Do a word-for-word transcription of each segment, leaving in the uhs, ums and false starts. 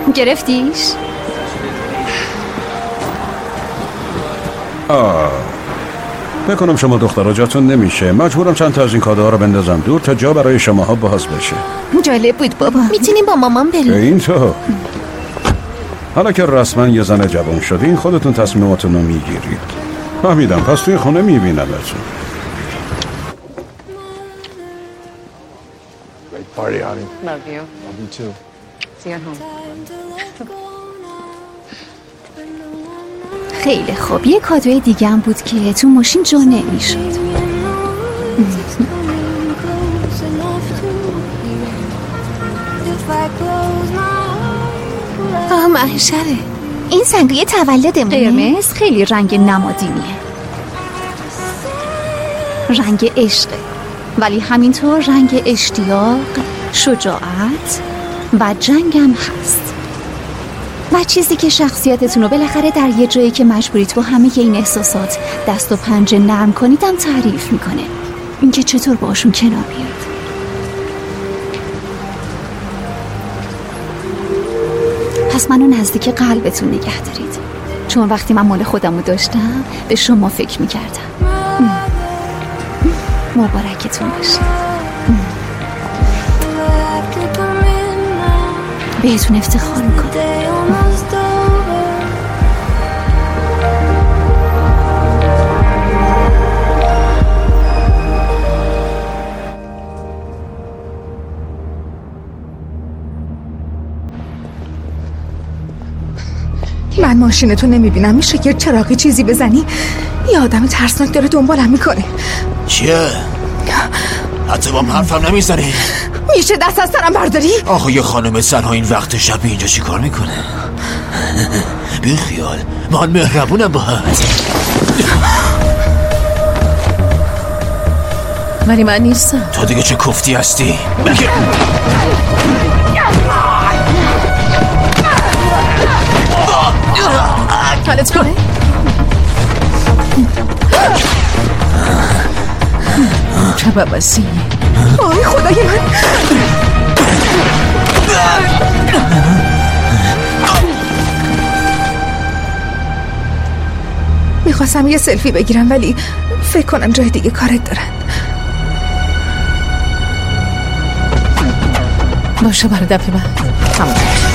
گرفتیش؟ آه بکنم شما دخترها جاتون نمیشه. مجبورم چند تا از این کادوها رو بندازم دور تا جا برای شماها باز بشه. جالب بود بابا. میتونیم با مامان بریم. این تو حالا که رسما یه زن جوان شدین خودتون تصمیماتون رو میگیرید. فهمیدم، پس توی خونه میبینمتون. Great party, honey. Love you. Love you too. See you at home. خیلی خوب. یه کادوی دیگه هم بود که تو ماشین جا نمیشد. آه محشره. این سنگوی تولدمونه. قرمز خیلی رنگ نمادینیه، رنگ عشقه، ولی همینطور رنگ اشتیاق، شجاعت و جنگم هست. و چیزی که شخصیتتون رو بالاخره در یه جایی که مجبورید با همه این احساسات دست و پنجه نرم کنیدم تعریف میکنه. اینکه چطور باشون کنار بیاد. پس منو نزدیک قلبتون نگه دارید، چون وقتی من مال خودمو داشتم به شما فکر میکردم. مبارکتون باشه. بهتون افتخار میکنم. من ماشینتو نمیبینم. میشه یه چراغی چیزی بزنی؟ یه آدم ترسناک داره دنبالم میکنه. چیه؟ حتی با حرفم نمیزنی؟ میشه دست از سرم برداری؟ آخه یه خانم تنها این وقت شب اینجا چی کار میکنه؟ بی خیال، من مهربونم باهات. ولی من نیستم. تو دیگه چه کفتی هستی؟ حالت کنه؟ چه باباسی؟ آی خدای من. میخواستم یه سلفی بگیرم ولی فکر کنم جای دیگه کارت دارن. باشه برای دفعه بعد. تمام.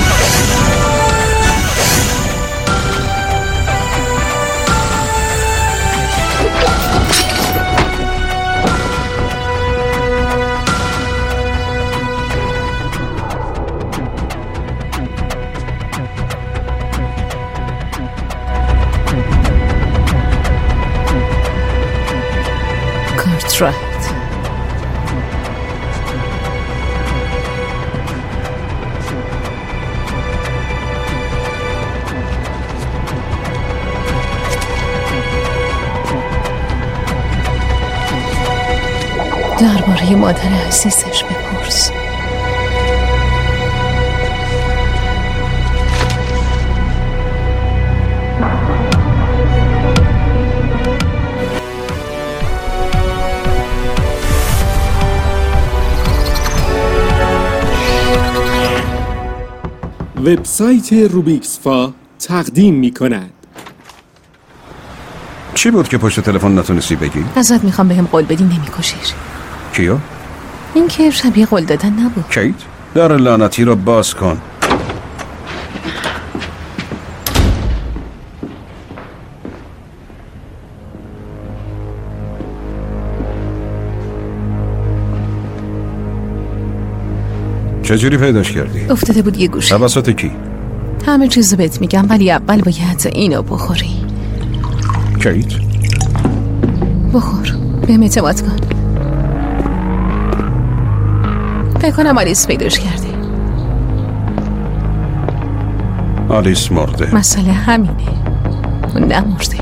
Right. درباره مادر عزیزش بپرس. وبسایت روبیکسفا تقدیم می کند. چی بود که پشت تلفن نتونستی بگی؟ ازت میخوام بهم قول بدی نمیکشیش. کیو؟ این که شبیه قول دادن نبود. کیت؟ در لعنتی رو باز کن. چجوری پیداش کردی؟ افتاده بود یه گوشه. توسط کی؟ همه چیزو بهت میگم ولی اول باید اینو بخوری. کیت؟ بخور، بهم اعتماد کن. فکر کنم آلیس پیداش کرده. آلیس مرده. مسئله همینه، اون نمرده.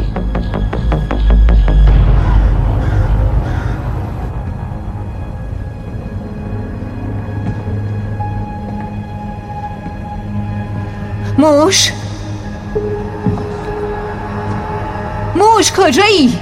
موش موش کجایی؟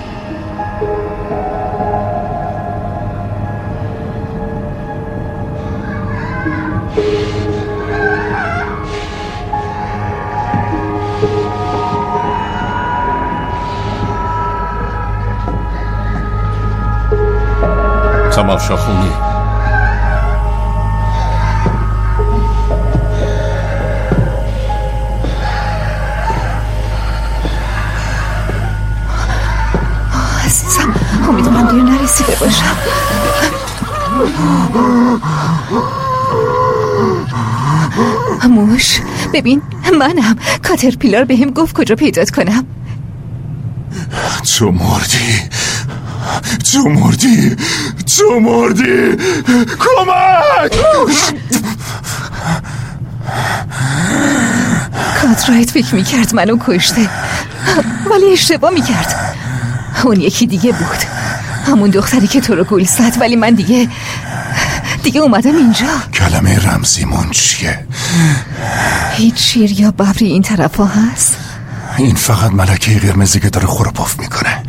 آشاخونه. عزیزم امیدوارم دیر نرسیده باشم. موش ببین منم. کاترپیلار بهم گفت کجا پیدات کنم. تو مردی تو مردی تو مردی کمک. کاترایت فکر میکرد منو کشته ولی اشتباه میکرد. اون یکی دیگه بود، همون دختری که تو رو گول زد. ولی من دیگه دیگه اومدم اینجا. کلمه رمزیمون چیه؟ هیچ شیر یا ببری این طرفا هست؟ این فقط ملکه قرمزی که داره خورپاف میکنه.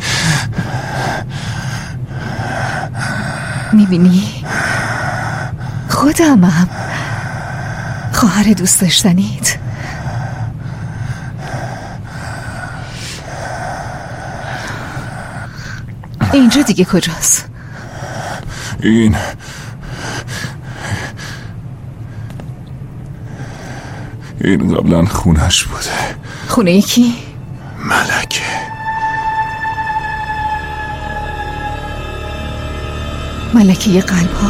میبینی؟ خودمم، خواهر دوست داشتنیت. اینجا دیگه کجاست؟ این این قبلا خونش بوده. خونه یکی؟ ملکه. ملکه قلب ها.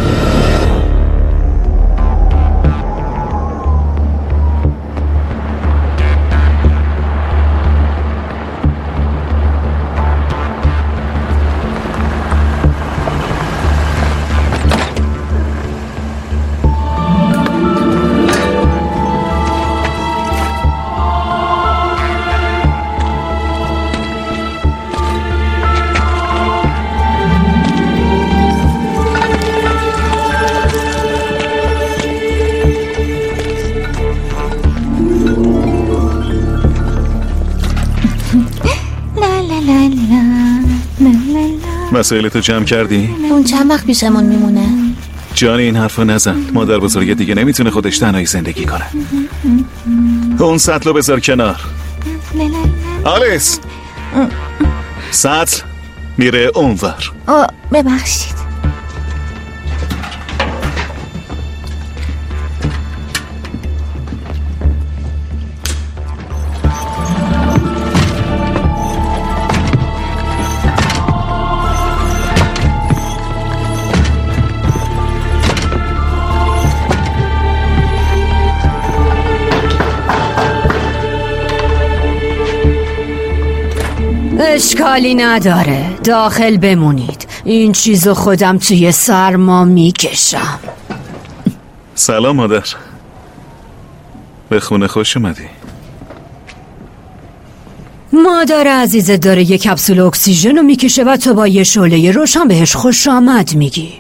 وسایلتو جمع کردی؟ اون چند وقت پیشمون میمونه؟ جان این حرفو نزن. مادر بزرگه دیگه نمیتونه خودش تنهایی زندگی کنه. اون سطلو بذار کنار. آلیس سطل میره اونور. آه ببخشید. اشکالی نداره، داخل بمونید. این چیزو خودم توی سرما میکشم. سلام مادر، به خونه خوش اومدی. مادر عزیزت داره یه کپسول اکسیژن رو میکشه و تو با یه شعله روشن بهش خوش آمد میگی.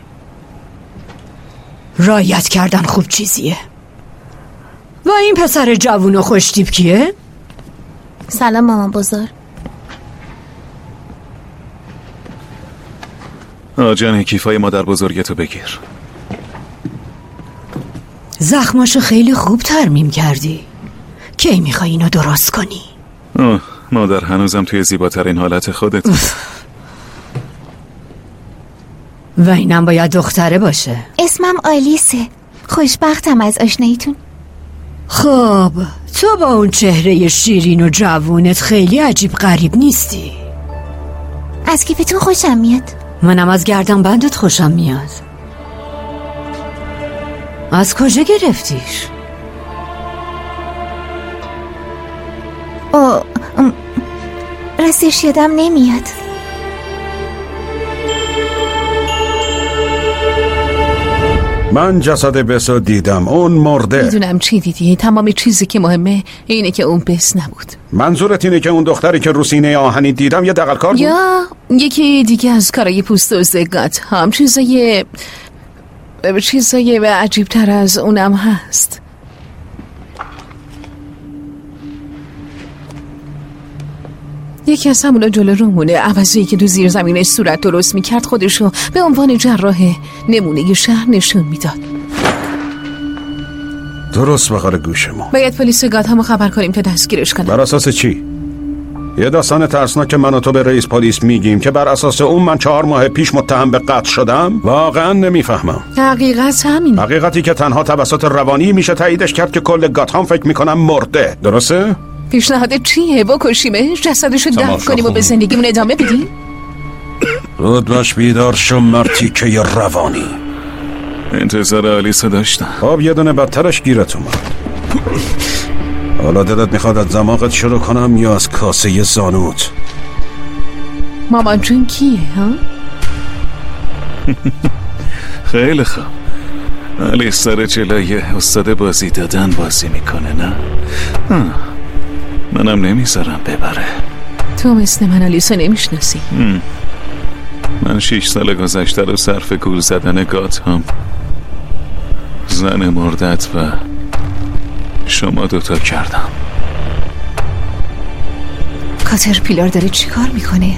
رعایت کردن خوب چیزیه. و این پسر جوون و خوشتیپ کیه؟ سلام مامان بزرگ. آجان کیفای مادر بزرگتو بگیر. زخماشو خیلی خوب ترمیم کردی. کی میخوای اینو درست کنی؟ آه مادر هنوزم توی زیباترین حالت خودت. و اینم باید دختره باشه. اسمم آلیسه. خوشبختم از آشناییتون. خب تو با اون چهره شیرین و جوونت خیلی عجیب غریب نیستی. از کیفتون خوشم میاد. منم از گردن بندت خوشم میاد. از کجا گرفتیش؟ او راستش یادم نمیاد. من جسد بسو دیدم، اون مرده. میدونم چی دیدی. تمام چیزی که مهمه اینه که اون بس نبود. منظورت اینه که اون دختری که رو سینه آهنی دیدم یه دغل‌کار بود؟ یا یکی دیگه از کارای پوست و زگات هم چیزای چیزای عجیب تر از اونم هست. یکی از همونا جلو رومونه، عوضی که تو زیر زمینش صورت درست میکرد خودشو به عنوان جراح نمونه شهر نشون میداد. درست بخاره گوش ما. باید پلیس گات همو خبر کنیم تا دستگیرش کنم. بر اساس چی؟ یه داستان ترسناک که من و تو به رئیس پلیس میگیم که بر اساس اون من چهار ماه پیش متهم به قتل شدم؟ واقعا نمیفهمم. حقیقت همین. حقیقتی که تنها توسط روانی میشه تاییدش کرد که کل گاتهام فکر میکنم مرده. درسته؟ پیشنهاد چیه؟ بکشیمش؟ جسدشو دفن کنیم و به زندگیمون ادامه بدیم؟ رود باش بیدار شو مرتی که روانی. انتظار آلیسو داشتم. خب یه دونه بدترش گیرت اومد. حالا دلت میخواد از دماغت شروع کنم یا از کاسه زانوت؟ مامان جون کیه ها؟ خیلی خوب. آلیس داره جلوی استاد بازی دادن بازی میکنه نه؟ ها. منم نمیذارم ببره. تو مثل من آلیسو نمیشناسی. من شیش سال گذشته رو صرف گول زدن گاتهام، زن مردت و شما دوتا کردم. کاترپیلار داره چی کار میکنه؟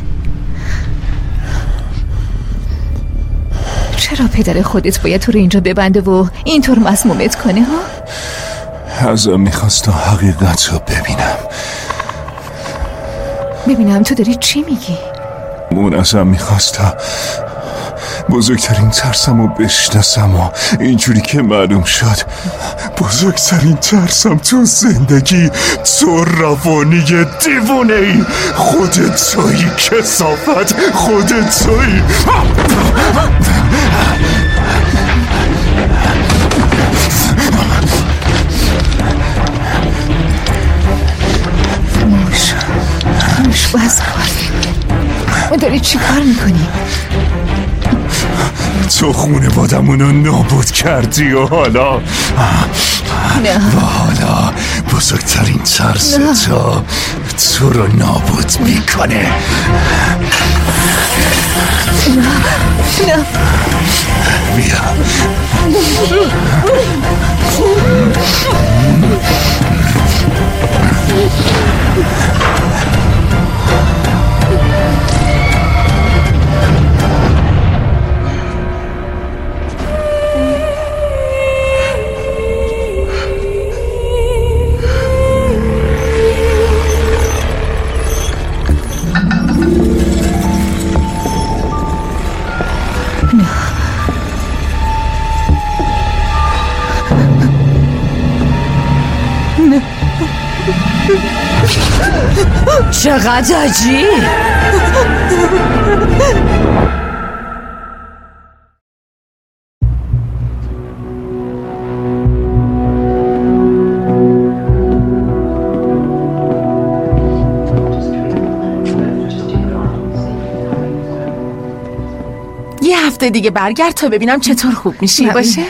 چرا پدر خودت باید تو رو اینجا ببنده و اینطور مسمومت کنه ها؟ ازم میخواست تا حقیقت رو ببینم. ببینم تو داری چی میگی؟ اون ازم میخواست تا بزرگترین ترسم رو بشناسم و اینجوری که معلوم شد بزرگترین ترسم تو زندگی تو روانی دیوونه ای. خودت تویی کثافت، خودت تویی. موش موش بس کار ما داری چی کار میکنی؟ تو خونوادمون رو نابود کردی و حالا نه و حالا بزرگترین ترس تو تو رو نابود میکنه. نه نه بیا چقدر عجیب. یه هفته دیگه برگرد تا ببینم چطور خوب میشی. باشه؟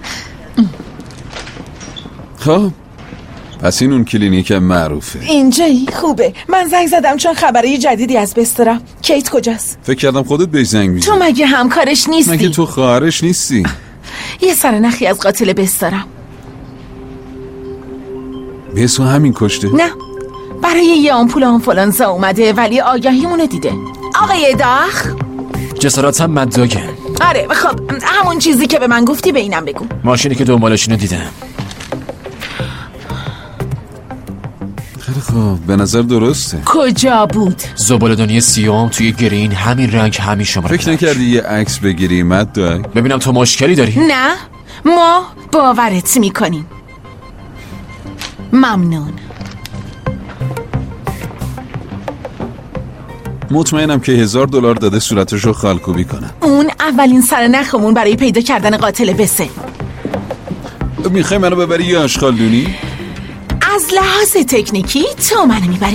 خب پس این اون کلینیک معروفه. اینجایی؟ خوبه. من زنگ زدم چون خبری جدیدی از بس دارم. کیت کجاست؟ فکر کردم خودت بهش زنگ میزنی. تو مگه همکارش نیستی؟ مگه تو خواهرش نیستی؟ یه سرنخی از قاتل بس دارم. بسو همین کشته؟ نه، برای یه آمپول آنفولانزا اومده ولی آگهیمونو دیده. آقای داخ جسارت هم مداگه. آره خب همون چیزی که به من گفتی به اینم بگو. ماشینی که دنبالشینو دیدم. خیلی خوب به نظر درسته. کجا بود؟ زباله‌دانی سیام توی گرین، همین رنگ همین شماره. فکر نکردی یه عکس بگیری مداگ؟ ببینم تو مشکلی داری؟ نه ما باورت میکنیم. ممنون. مطمئنم که هزار دلار داده صورتش رو خالکوبی کنن. اون اولین سرنخمون برای پیدا کردن قاتل بسه. میخوای منو ببری یه آشغالدونی؟ از لحاظ تکنیکی تو منو میبری.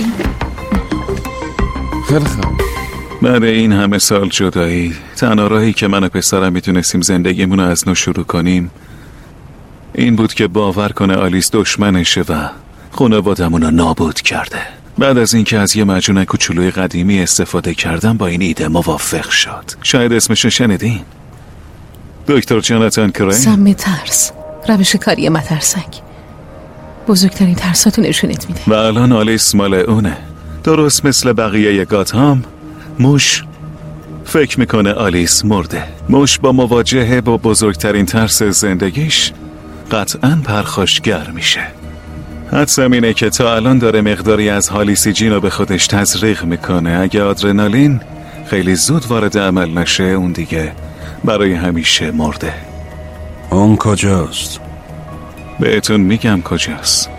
خیلی خوب. بعد این همه سال جدایی، تنها راهی که من و پسرم میتونستیم زندگیمون رو از نو شروع کنیم این بود که باور کنه آلیس دشمنشه و خانوادمون رو نابود کرده. بعد از اینکه از یه مجون کوچولوی قدیمی استفاده کردم با این ایده موافق شد. شاید اسمشو شنیدین؟ دکتر جاناتان کرین. سم ترس، روش کاری مترسک. بزرگترین ترساتو نشونت میده. و الان آلیس مال اونه. درست مثل بقیه گاتهام، موش فکر میکنه آلیس مرده. موش با مواجهه با بزرگترین ترس زندگیش قطعاً پرخاشگر میشه. حدسم اینه که تا الان داره مقداری از هالیسیجین رو به خودش تزریق میکنه. اگه آدرنالین خیلی زود وارد عمل نشه اون دیگه برای همیشه مرده. اون کجاست؟ بهتون میگم کجاست.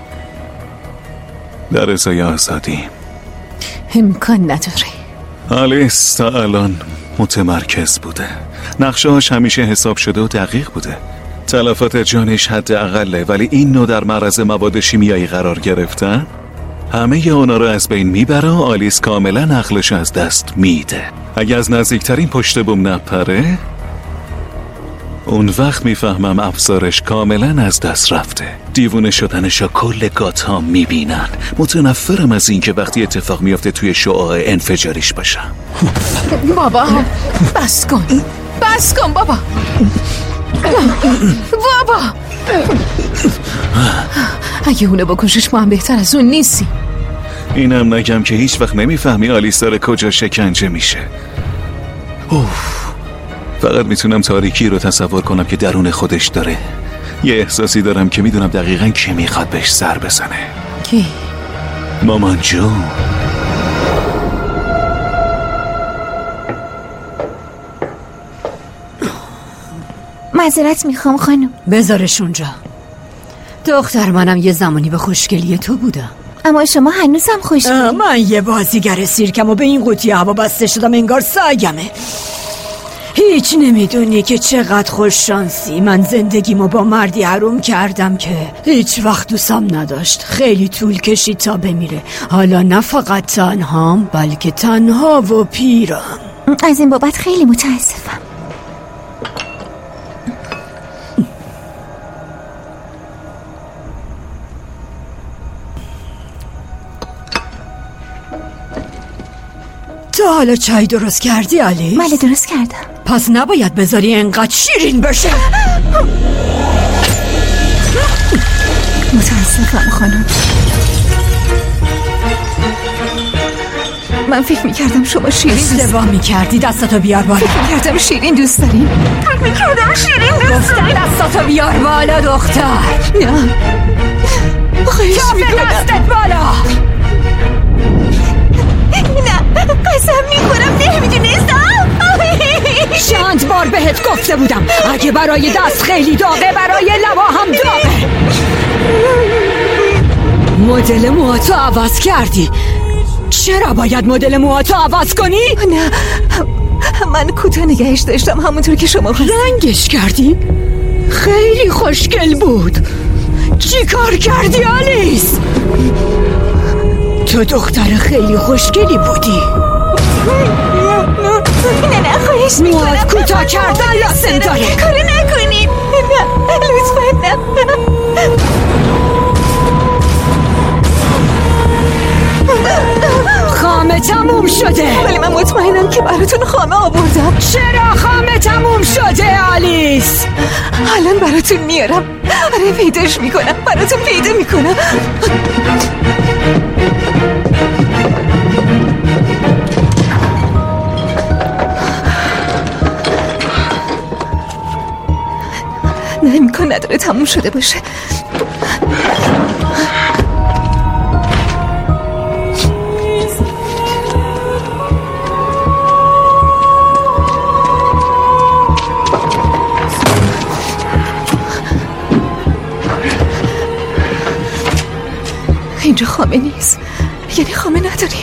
در ازای آزادی. امکان نداره. آلیس تا الان متمرکز بوده. نقشه‌هاش همیشه حساب شده و دقیق بوده. تلفات جانش حد اقله، ولی این نوع در معرض مواد شیمیایی قرار گرفتن همه اونا رو از بین میبره و آلیس کاملا عقلش از دست میده. اگه از نزدیکترین پشت بوم نپره اون وقت میفهمم افسارش کاملا از دست رفته. دیوونه شدنشا کل گاتام میبینن. متنفرم از این که وقتی اتفاق میافته توی شعاع انفجاریش باشم. بابا بس کن بس کن بابا بابا اگه اونو بکشش ما هم بهتر از اون نیستی. اینم نگم که هیچ وقت نمیفهمی آلیس داره کجا شکنجه میشه. اوف. فقط میتونم تاریکی رو تصور کنم که درون خودش داره. یه احساسی دارم که میدونم دقیقاً کی میخواد بهش سر بزنه. کی؟ مامان جو. معذرت میخوام خانم. بذارش اونجا. دختر منم یه زمانی به خوشگلی تو بودم. اما شما هنوزم خوشگلی. من یه بازیگر سیرکم و به این قوطی هوا بسته شدم انگار سگمه. هیچ نمیدونی که چقدر خوش شانسی. من زندگیمو با مردی حروم کردم که هیچ وقت دوستم نداشت. خیلی طول کشید تا بمیره. حالا نه فقط تنهام بلکه تنها و پیرم. از این بابت خیلی متاسفم. تو حالا چای درست کردی آلیس؟ بله درست کردم. پس نباید بذاری انقدر شیرین بشه. متاسفم خانم. من فکر میکردم شما شیرین دوست اشتباه میکردی. دستاتو بیار بالا. فکر میکردم شیرین دوست داریم. فکر میکردم شیرین دوست داریم. دستاتو بیار بالا دختر. نه خواهش میکنم دستت بالا. نه قسم میکنم نمیدونستم. چند بار بهت گفته بودم اگه برای دست خیلی داغه برای لبا هم داغه. مدل موهاتو عوض کردی. چرا باید مدل موهاتو عوض کنی؟ نه من کوتاه نگهش داشتم همونطور که شما خواستید. رنگش کردی؟ خیلی خوشگل بود. چی کار کردی آلیس؟ تو دختر خیلی خوشگلی بودی. نه نه خواهش میکنم. موهات کوتاه کردن لازم داره. کاری نکنید. نه لطفا نه. خامه تموم شده. ولی من مطمئنم که براتون خامه آوردم. چرا خامه تموم شده آلیس؟ الان براتون میارم. آره پیداش میکنم. براتون پیدا میکنم. نه امکان نداره تموم شده باشه. اینجا خامه نیست. یعنی خامه نداریم.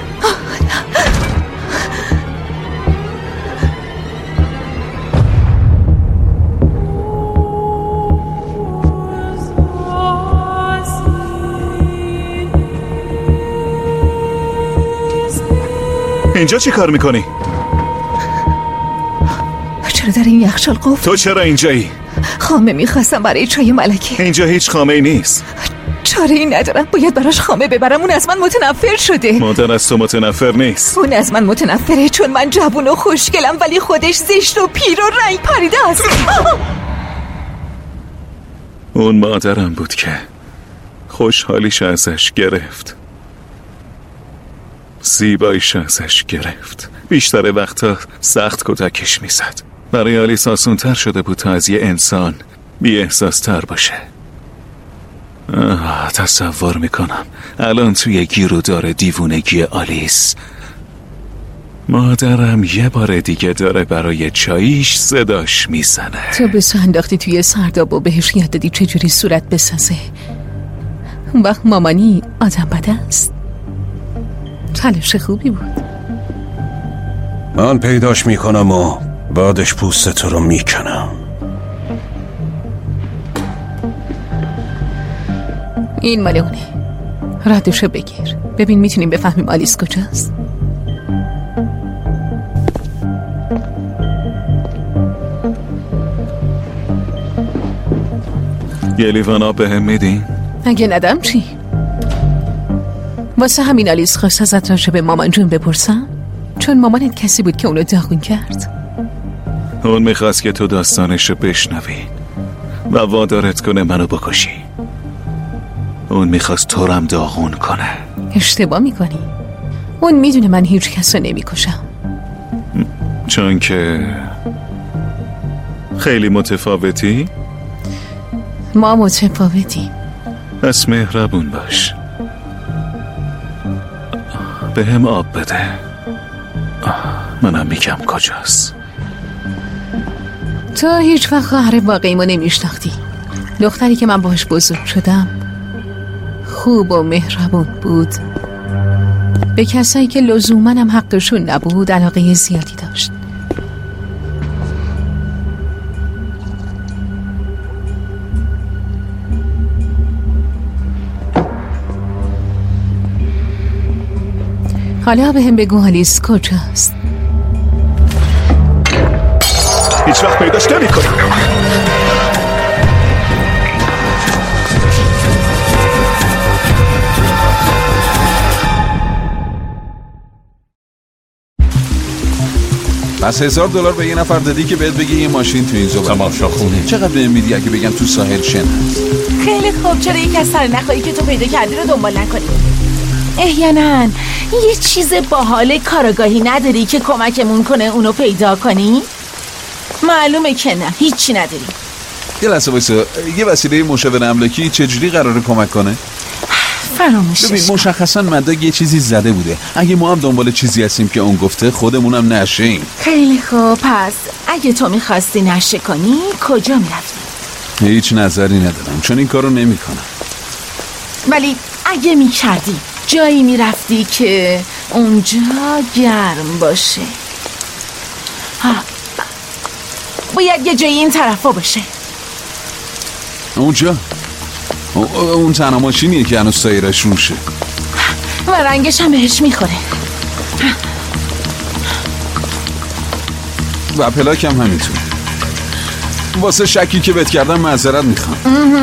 اینجا چی کار میکنی؟ چرا در این یخچال قفل؟ تو چرا اینجایی؟ خامه میخواستم برای چای ملکه. اینجا هیچ خامه ای نیست. چاره ای ندارم. باید براش خامه ببرم. اون از من متنفر شده. مادر از تو متنفر نیست. اون از من متنفره چون من جوون و خوشگلم ولی خودش زشت و پیر و رنگ پریده است. اون مادرم بود که خوشحالیش ازش گرفت، زیباییش ازش گرفت. بیشتر وقتا سخت کتکش میزد. برای آلیس آسان‌تر شده بود تا از یه انسان بی احساس تر باشه. تصور میکنم الان توی گیرودار دیوونگی آلیس مادرم یه بار دیگه داره برای چاییش صداش میزنه. تو بسو انداختی توی سرداب و بهش یاد دادی چجوری صورت بسازه. اون وقت مامانی آدم بده است. تلاش خوبی بود. من پیداش میکنم و بعدش پوست تو رو میکنم. این مال اونه. ردشو بگیر. ببین میتونیم بفهمیم آلیس کجاست. یه لیوان آب بهم میدین؟ اگه ندم چی؟ واسه همین آلیس خواست ازت راجع به مامان جون بپرسم؟ چون مامانت کسی بود که اونو داغون کرد. اون میخواست که تو داستانشو بشنوی و وادارت کنه منو بکشی. اون میخواست تو رم داغون کنه. اشتباه میکنی. اون میدونه من هیچ کس رو نمیکشم. چون که خیلی متفاوتی؟ ما متفاوتیم. پس مهربون باش. به هم آب بده. منم میگم کجاست. تو هیچ وقت خواهر واقعیمو نمیشناختی. دختری که من باهاش بزرگ شدم خوب و مهربون بود. به کسایی که لزوماً هم حقشون نبود علاقه زیادی داشت. حالا به هم بگو آلیس کجاست؟ هیچ وقت پیداش نمی کنم. پس هزار دلار به یه نفر دادی که بهت بگه یه ماشین تو این زبان تماشا خونه. چقدر بهم میدی اگه بگم تو ساحل شن هست؟ خیلی خوب. چرا یک از سرنخایی که تو پیدا کردی رو دنبال نکنی؟ احیانا یه چیز باحال کارآگاهی نداری که کمکمون کنه اونو پیدا کنی؟ معلومه که نه، هیچی نداری. یه لحظه وایسا، یه وسیله مشاور املاکی چجوری قراره کمک کنه؟ فراموشش ببین مشخصا مداگ یه چیزی زده بوده. اگه ما هم دنبال چیزی هستیم که اون گفته خودمونم نشیم. خیلی خوب. پس اگه تو میخواستی نشه کنی کجا میرفتی؟ هیچ نظری ندارم چون این کارو نمی کنم. ولی اگه میکردی جایی میرفتی که اونجا گرم باشه. ها. باید یه جایی این طرفا باشه. اونجا؟ اون تنها ماشینیه که هنوز سایرش روشه و رنگش هم بهش میخوره و پلاک هم همینطور. واسه شکی که بهت کردم معذرت میخوام.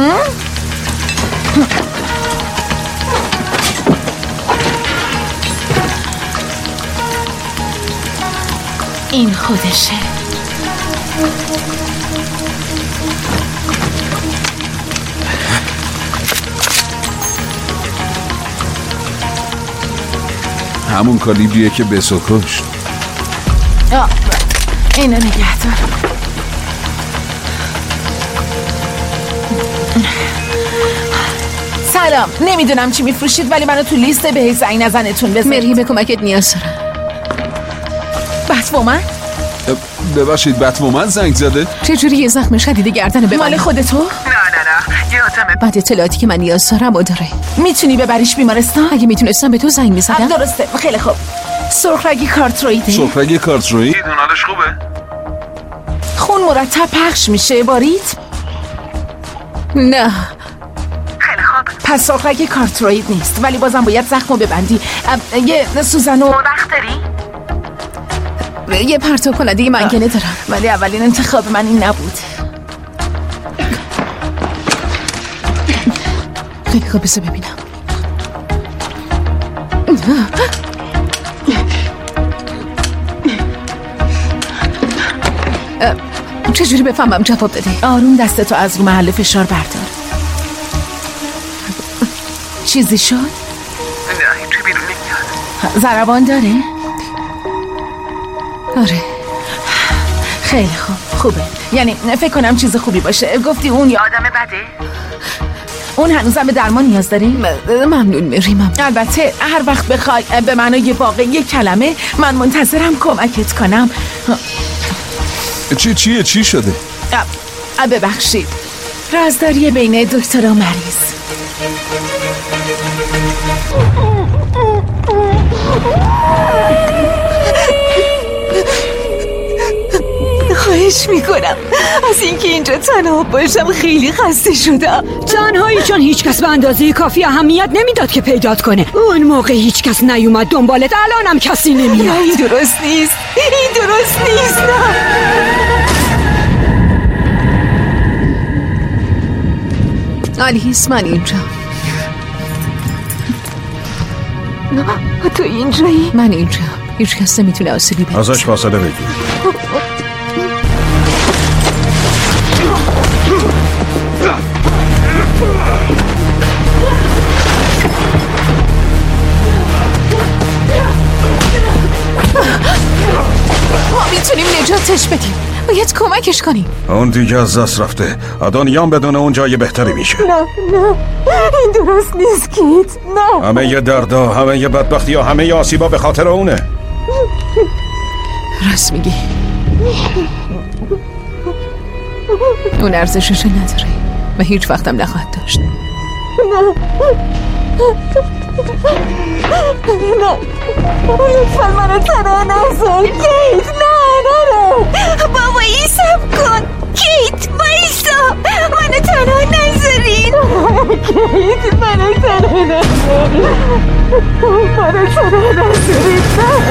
این خودشه. همون کالیبریه که بسو کشت. اینو نگه دار. سلام. نمیدونم چی میفروشید ولی منو تو لیست به زنگ نزنتون بذارید. مری به کمکت نیاز دارم. بتومن؟ ببخشید بتومن زنگ زده؟ چجوری یه زخم شدید گردن به مال خودتو؟ نه نه نه یه آدمه. بعد اطلاعاتی که من نیاز دارم و داره. میتونی ببریش بیمارستان؟ اگه میتونستم به تو زنگ میزدم. درسته. خیلی خوب. سرخرگی کارترویده. سرخرگی کارتروید؟ دیدون حالش خوبه؟ خون مرتب پخش میشه بارید؟ نه. خیلی خوب. پس سرخرگی کارتروید نیست ولی بازم باید زخمو ببندی. یه سوزن و وقت داری؟ یه پرتو کنه دیگه منگنه دارم. ولی اولین انتخاب من این نبود. خیلی خوب بسه ببینم. چجوری بفهمم جواب دادی؟ آروم دستتو از رو محل فشار بردار. چیزی شد؟ نه هیچی بیرون نمیاد. ضربان داره؟ آره. خیلی خوب. خوبه. یعنی فکر کنم چیز خوبی باشه. گفتی اون یا آدم بده؟ اون هنوزم به درمان نیاز داری؟ ممنون میریم. البته هر وقت بخوای به معنای واقعی کلمه من منتظرم کمکت کنم. چی چیه چی شده؟ ببخشید، رازداری بین دکتر و مریض. خواهش میکنم از اینکه اینجا تنها باشم خیلی خسته شدم. تنهایی چون هیچ کس به اندازه کافی اهمیت نمیداد که پیدات کنه. اون موقع هیچ کس نیومد دنبالت، الانم کسی نمیاد. این درست نیست، این درست نیست. نه آلیس، من اینجا. نه تو اینجایی؟ من اینجا. هیچ کس نمیتونه آسیبی بده. ازش فاصله بگیر. ما میتونیم نجاتش بدیم. باید کمکش کنیم. اون دیگه از دست رفته. آدانیام بدون اون جای بهتری میشه. نه نه این درست نیست کیت. نه همه ی دردا، همه ی بدبختی ها، همه ی آسیبا به خاطر اونه. راست میگی. اون ارزشش نداره و هیچ وقتم نخواهد داشت. نه نه لطفا منو تنها نذار کیت. نه نه بابا ایساب کن کیت، بایستا، منو تنها نذارین. کیت منو تنها نذارین، منو تنها نذارین.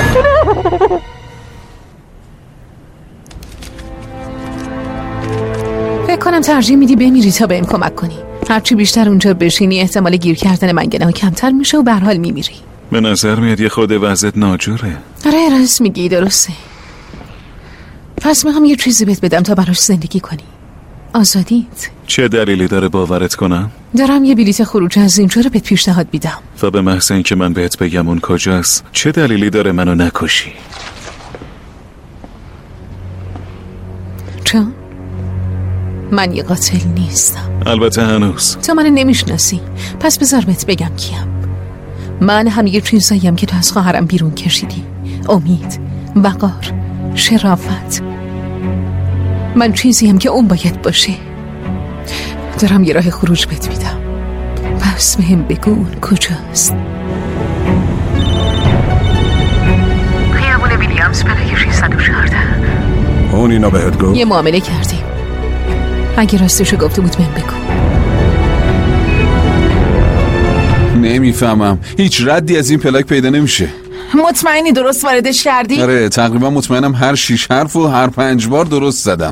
فکر کنم ترجیح میدی بمیری تا بهم کمک کنی. هرچی بیشتر اونجا بشینی احتمال گیر کردن منگنه ها کمتر میشه و به هر حال میمیری. به نظر میاد یه خود وضعیت ناجوره. آره راست میگی، درسته. پس میخوام یه چیزی بهت بدم تا براش زندگی کنی. آزادیت. چه دلیلی داره باورت کنم؟ دارم یه بلیت خروج از اینجا رو بهت پیشنهاد میدم. و به محض اینکه من بهت بگم اون کجاست، چه دلیلی داره منو نکشی؟ چون من یه قاتل نیستم. البته هنوز تو منو نمیشناسی، پس بذار بهت بگم کیم. من هم یه چیزاییم که تو از خواهرم بیرون کشیدی. امید، وقار، شرافت. من چیزیم که اون باید باشه. دارم یه راه خروج بهت میدم، پس بهم بگو اون کجاست. خیابون ویلیامز پلاک ششصد و چهارده. اون اینا بهت گفت؟ یه معامله کردیم. اگه راستشو گفته بود بهم بگو. نمیفهمم، هیچ ردی از این پلاک پیدا نمیشه. مطمئنی درست واردش کردی؟ آره تقریبا مطمئنم هر شیش حرف و هر پنج بار درست زدم.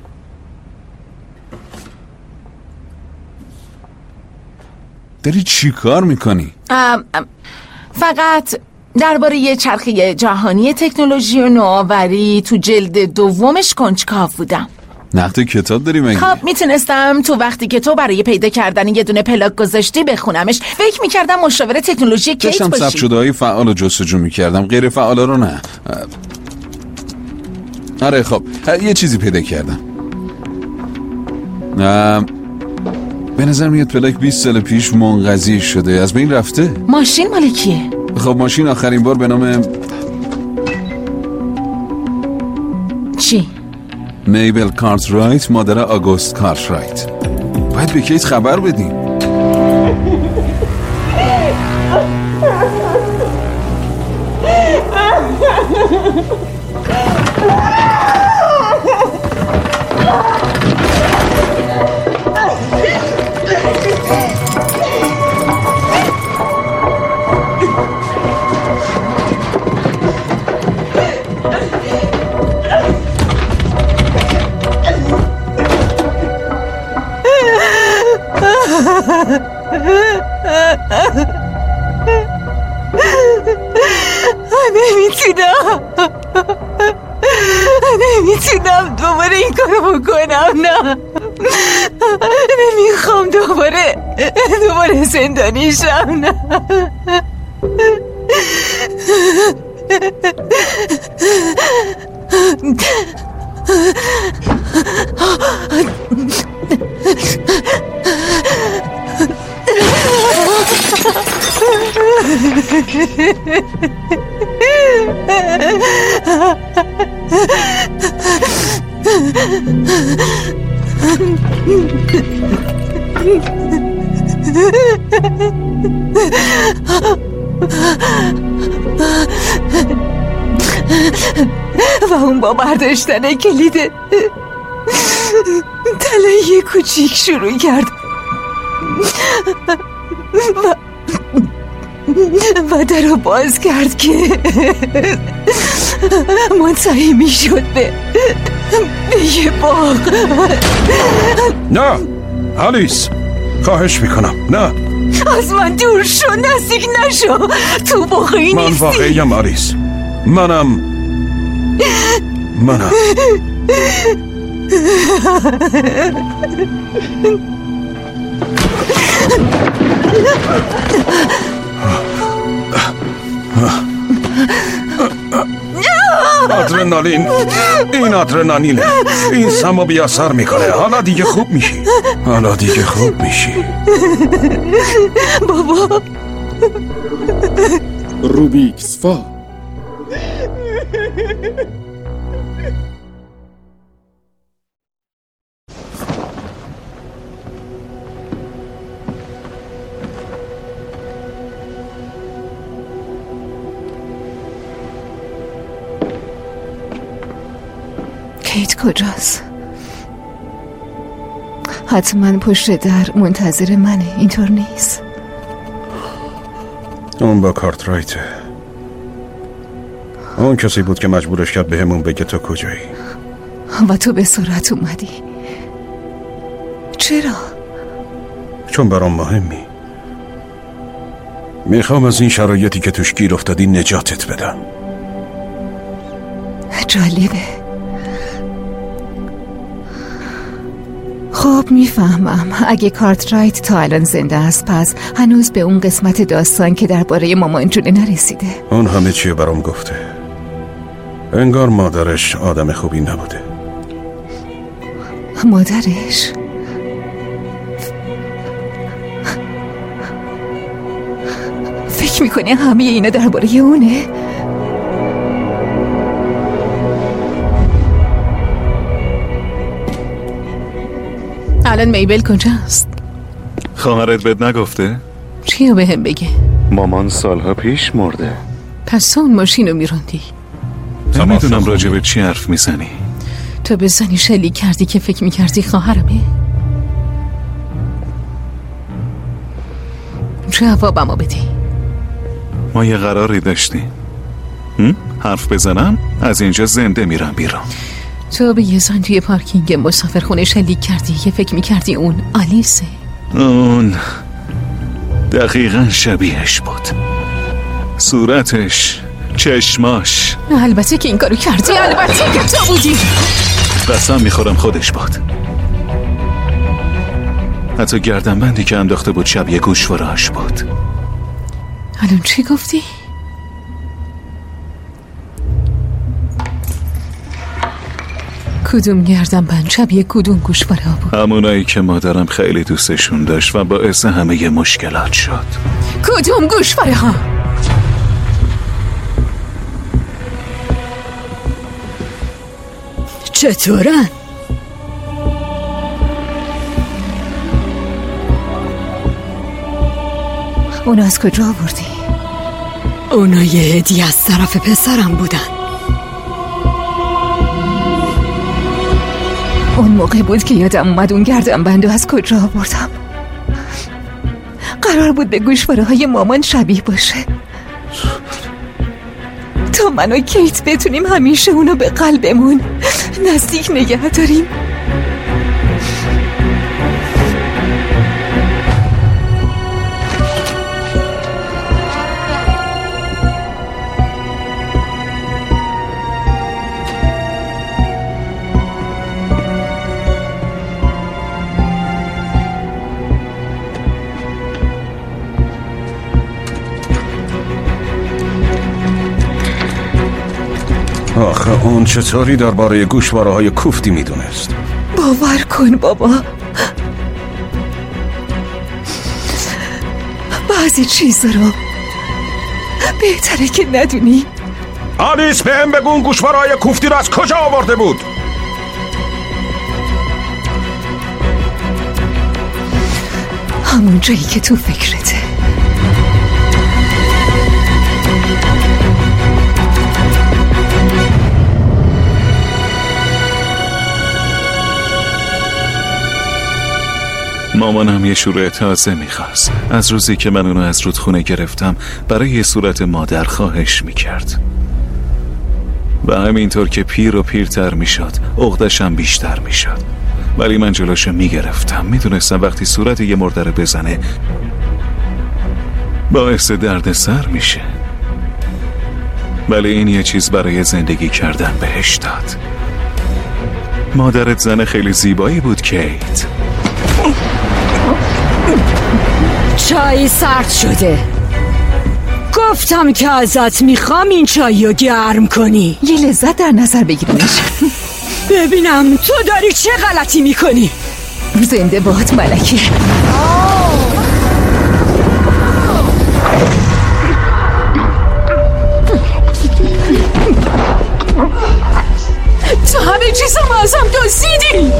داری چی کار میکنی؟ ام ام فقط درباره یه چرخه جهانی تکنولوژی و نوآوری تو جلد دومش کنجکاو بودم. نقد کتاب داری مگه؟ خب میتونستم تو وقتی که تو برای پیدا کردن یه دونه پلاک گذاشتی بخونمش. فکر میکردم مشاور تکنولوژی کیت باشی. داشتم ثبت شده های فعال و جستجو میکردم، غیر فعالا رو نه. آره خب یه چیزی پیدا کردم. به نظر میاد پلاک بیست سال پیش منقضی شده، از بین رفته. ماشین مال کیه؟ خب ماشین آخرین بار به نام چی؟ میبل کارترایت، مادر آگوست کارترایت. باید به کیت خبر بدیم. نمیتونم نمیتونم دوباره این کارو بکنم. نه نمیخوام دوباره دوباره زندانی شم. نه و اون با برداشتن کلید طلای کوچیک شروع کرد و و در رو باز کرد که منتهی می شد به به یه باغ. نه آلیس، خواهش میکنم نه، از من دور شو، نزدیک نشو، تو واقعی من نیستی. من واقعیم آلیس، منم منم آدرنالین، این آدرنالینه، این سمو بی اثر میکنه. حالا دیگه خوب میشی، حالا دیگه خوب میشی بابا. روبیکس فا. کیت کجاست؟ حتما پشت در منتظر منه، اینطور نیست؟ اون با کارترایته، اون کسی بود که مجبورش کرد بهمون بگه تو کجایی. و تو به سرعت اومدی. چرا؟ چون برام مهمی. میخوام از این شرایطی که توش گیر افتادی نجاتت بدم. جالبه. خب میفهمم. اگه کارترایت تا الان زنده است، پس هنوز به اون قسمت داستان که درباره مامان جونه نرسیده. اون همه چیه برام گفته. انگار مادرش آدم خوبی نبوده. مادرش؟ فکر میکنی همه اینا درباره اونه؟ الان میبل کجاست؟ خواهرت بهت نگفته؟ چیو به هم بگه؟ مامان سالها پیش مرده. پس تو اون ماشین رو میروندی؟ نمیدونم راجع به چی حرف میزنی. تو به زنی شلیک کردی که فکر میکردی خواهرمه؟ جوابمو بدی. ما یه قراری داشتیم. حرف بزنم از اینجا زنده میرم بیرون. تو به یه زن توی پارکینگ مسافرخونه شلیک کردی که فکر میکردی اون آلیسه. اون دقیقا شبیهش بود. صورتش، چشماش. البته که این کارو کردی، البته که تو بودی. قسم میخورم خودش بود. حتی گردنبندی که انداخته بود شبیه گوشواره‌اش بود. الان چی گفتی؟ کدوم گردنبند شبیه کدوم گوشواره ها بود؟ همونایی که مادرم خیلی دوستشون داشت و باعث همه مشکلات شد. کدوم گوشواره ها؟ چطورن؟ اونا از کجا آوردی؟ اونا یه هدیه از طرف پسرم بودن. اون موقع بود که یادم اومد اون گردنبندو از کجا آوردم. قرار بود به گوشواره های مامان شبیه باشه تا من و کیت بتونیم همیشه اونو به قلبمون نزدیک نگه داریم. آخه اون چطوری درباره گوشواره های کوفتی میدونست؟ باور کن بابا، بعضی چیز رو بهتره که ندونی. آلیس به هم بگون گوشوارای کوفتی رو از کجا آورده بود؟ همون جایی که تو فکرته. مامانم یه شروع تازه میخواست. از روزی که من اونو از رودخونه گرفتم برای یه صورت مادر خواهش میکرد و همینطور که پیر و پیرتر میشد عقدشم بیشتر میشد، ولی من جلوشو میگرفتم. میدونستم وقتی صورت یه مردر بزنه باعث درد سر میشه، ولی این یه چیز برای زندگی کردن بهش داد. مادرت زن خیلی زیبایی بود کیت. چای سرد شده. گفتم که ازت میخوام این چای رو گرم کنی. یه لذت در نظر بگیرنش. ببینم تو داری چه غلطی میکنی. زنده باد ملکه. تو همه چیزم ازم دزدیدی.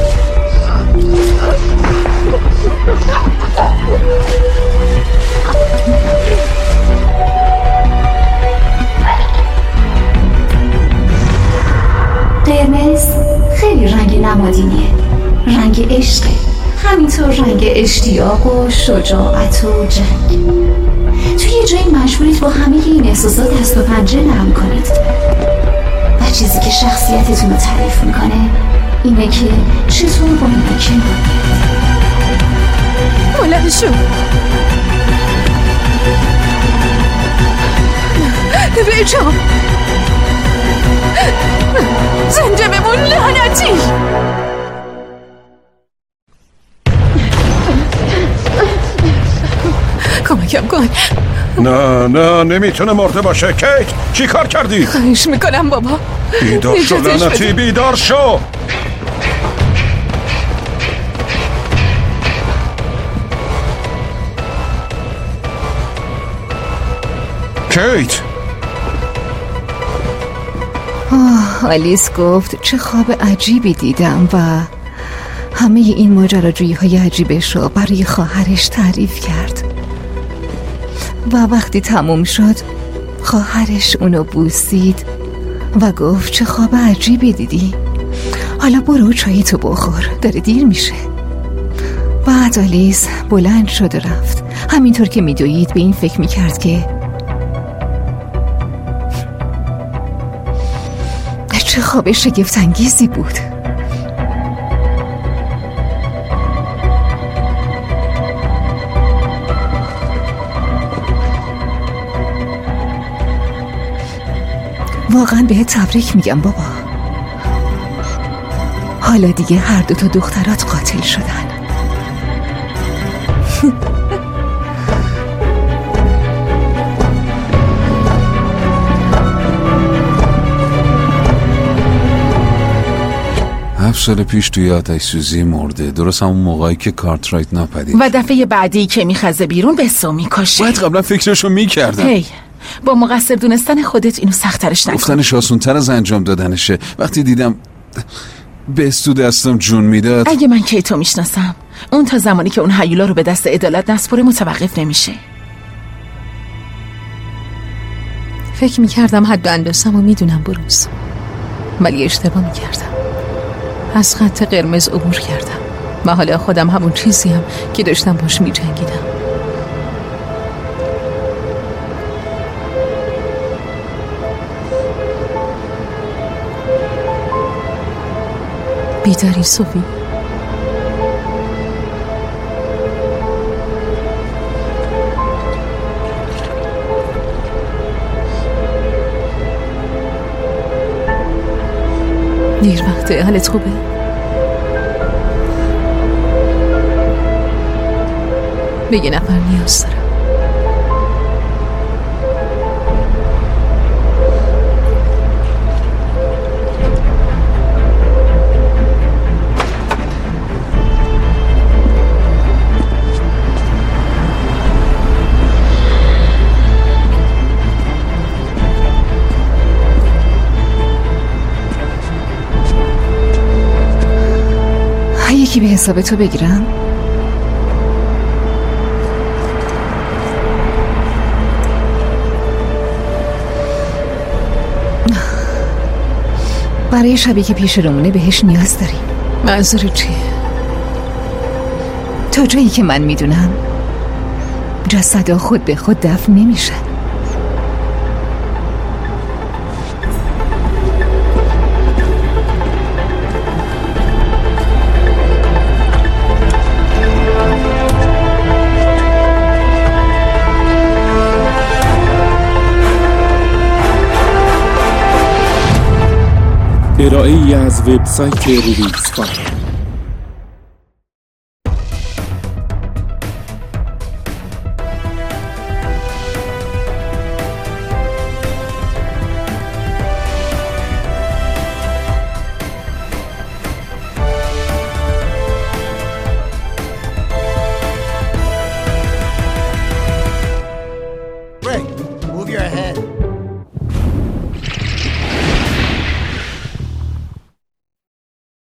قرمز خیلی رنگ نمادینیه، رنگ عشقه، همینطور رنگ اشتیاق و شجاعت و جنگ. توی یه جایی مجبورید با همه این احساسات دست و پنجه نرم کنید و چیزی که شخصیتتون رو تعریف میکنه اینه که چطور با اینا کنار بلند شو. رجا زنده بمون لعنتی. کمکم کن. نه نه نمیتونه مرده باشه. کیت چی کار کردی؟ خواهش میکنم بابا. بیدار شو لعنتی، بیدار شو. کیت. آه، آلیس گفت چه خواب عجیبی دیدم و همه این ماجراجویی های عجیبش رو برای خواهرش تعریف کرد و وقتی تموم شد خواهرش اونو بوسید و گفت چه خواب عجیبی دیدی، حالا برو چایی تو بخور، داره دیر میشه. بعد آلیس بلند شد و رفت. همینطور که میدوید به این فکر میکرد که چه خواب شگفت انگیزی بود. واقعا بهت تبریک میگم بابا. حالا دیگه هر دو تا دخترات قاتل شدن. هفت سال پیش توی آتش سوزی مرده، درست همون موقعی که کارترایت ناپدید و دفعه بعدی که میخزه بیرون به سو میکشه. باید قبلا فکرشو میکردم. هی با مقصر دونستن خودت اینو سخت‌ترش نکن. گفتنش آسون‌تر از انجام دادنشه. وقتی دیدم به استو دستم جون میداد. اگه من کیتو میشناسم اون تا زمانی که اون هیولا رو به دست عدالت نسپره متوقف نمیشه. فکر میکردم حد و اندازه‌مو میدونم بروز، ولی اشتباه میکردم. از خط قرمز عبور کردم و حالا خودم همون چیزیم که داشتم باش میجنگیدم. بیداری صوفی؟ دیر وقته، حالت خوبه؟ به یه نفر نیاز دارم. یکی به حساب تو بگیرم؟ برای شبی که پیش رومونه بهش نیاز داریم. منظور چیه؟ تا جایی که من میدونم جسدا خود به خود دفن نمیشن. ارائه ای از وبسایت روبیکس فا. Rick, move your head.